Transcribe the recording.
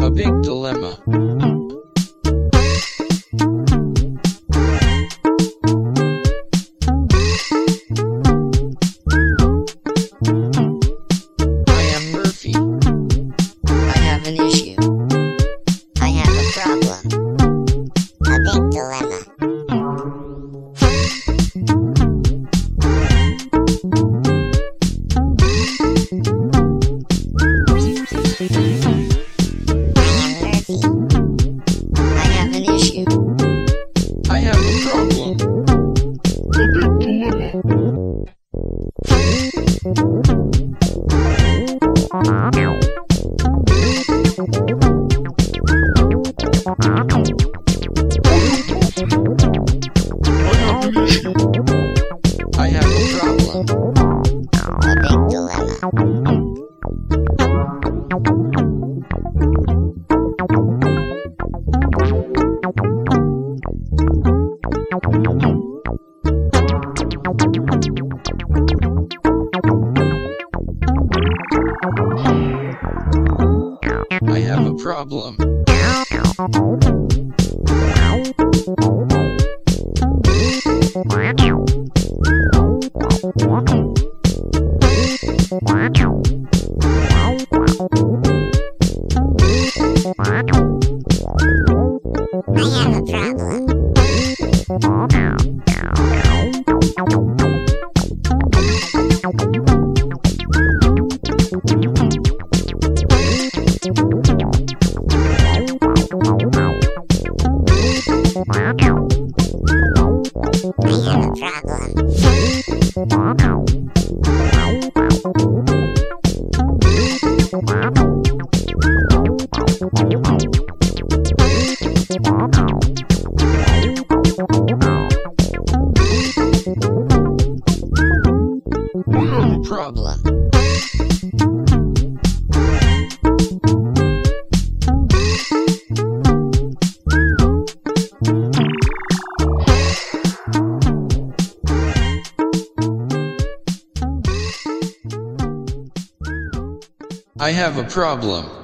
A big dilemma. I am Murphy. I have an issue. I have a problem. A big dilemma. I have an issue. I have a problem. A big dilemma. I have a problem. A big dilemma. I have a problem. I have a problem.